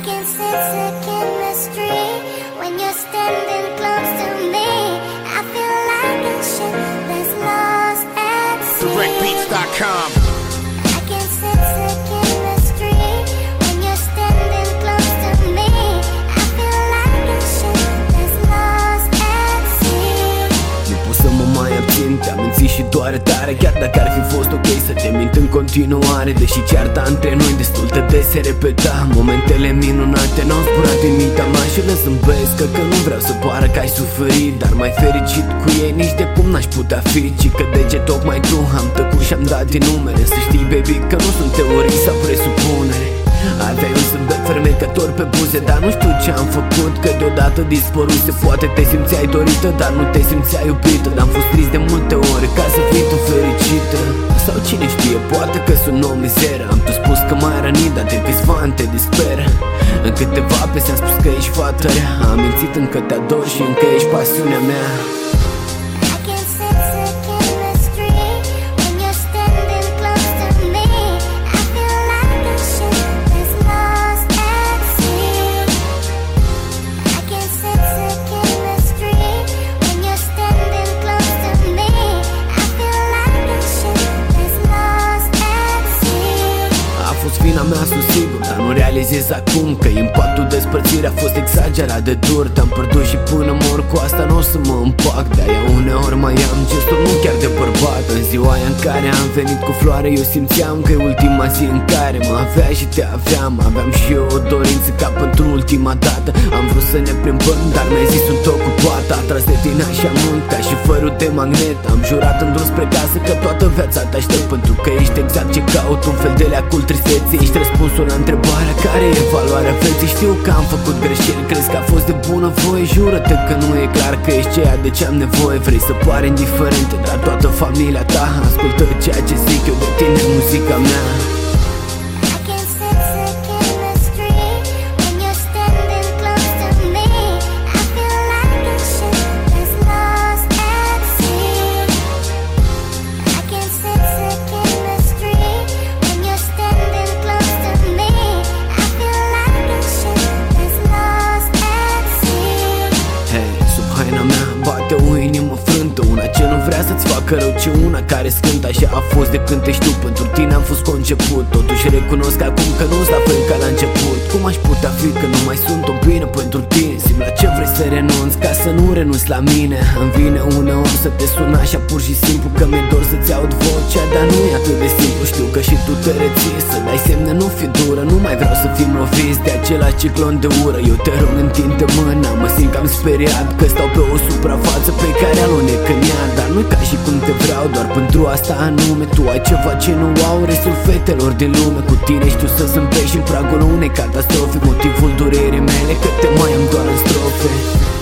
can sense the chemistry when you're standing close to me. I feel like a ship that's lost at sea. DirectBeats.com. I can sense the chemistry when you're standing close to me. I feel like a ship that's lost at sea. Nu pot să mă mai abțin, te-am mințit și doare tare. Chiar dacă ar fi fost ok să te mint în continuare. Deși cearta între noi destul de des se repeta. Momentele minunate n-au zburat din mintea mea și le zâmbesc că nu vreau să pară că ai suferit. Dar mai fericit cu ei nici de cum n-aș putea fi, ci că de ce tocmai tu am tăcut și am dat din numere. Să știi, baby, că nu sunt teorii sau presupuneri. Aveai un zâmbet fermecător pe buze, dar nu știu ce am făcut, că deodată dispăruse. Poate te simțeai dorită, dar nu te simțeai iubită. Dar am fost trist de multe ori ca să fii tu fericită. Sau cine știe, poate că sunt o mizeră. Am tot spus că m-ai rănit, dar de câțiva ani te disperă. În câteva piese am spus că ești fată rea. Am mințit, încă te ador și încă ești pasiunea mea. I can sense the chemistry when you're standing close to me. I feel like a ship that's lost at sea. I can sense the chemistry when you're standing close to me. I feel like a ship that's lost at sea. A fost vina mea, sunt sigur, dar nu realizez acum că impactul despărțirii a fost exagerat de dur. Te-am pierdut și până mor cu asta n-o să mă împac. De-aia uneori mai am gesturi nu chiar de bărbat. În ziua aia în care am venit cu floare, eu simțeam că e ultima zi în care mă avea și te aveam. Aveam și eu o dorință ca pentru ultima dată. Am vrut să ne plimbăm, dar mi-ai zis sunt ocupat. A tras de tine așa mult ca și fărul de magnet. Am jurat în drum spre casă că toată viața te aștept, pentru că ești exact ce caut, un fel de leacul tristeții. Ești răspunsul la întrebarea care e valoarea vieții. Știu că am făcut greșeli, crezi că a fost de bună voie. Jură-te că nu e clar că ești ceea de ce am nevoie. Vrei să pari indiferentă, dar toată familia ta ascultă ceea ce zic eu de tine, muzica mea. I can sense the chemistry when you're standing close to me. I feel like a ship that's lost at sea. I can sense the chemistry when you're standing close to me. I feel like a ship that's lost at sea. Hei, sub haina mea bate o inimă frântă, una ce nu vrea să-ți facă rău, ci una care scântă. Așa a fost de când te știu, pentru tine am fost conceput. Totuși recunosc acum că nu-s la fel ca la început. Cum aș putea fi că nu mai sunt o bine pentru tine? Simt la ce vrei să renunți ca să nu renunți la mine. Îmi vine uneori să te sun așa pur și simplu, că mi-e dor să-ți aud vocea, dar nu e atât de simplu. Știu că și tu te reții, să dai semne, nu fi dură. Nu mai vreau să fim loviți de același ciclon de ură. Eu te rog, întinde mâna, mă simt cam speriat că stau pe o suprafață pe care alunec în ea. Dar nu-i ca și cum te vreau, doar pentru asta anume. Tu ai ceva ce nu au restul fetelor din lume. Cu tine știu să zâmbești în pragul unei catastrofe. Motivul durerii mele că te mai am doar în strofe.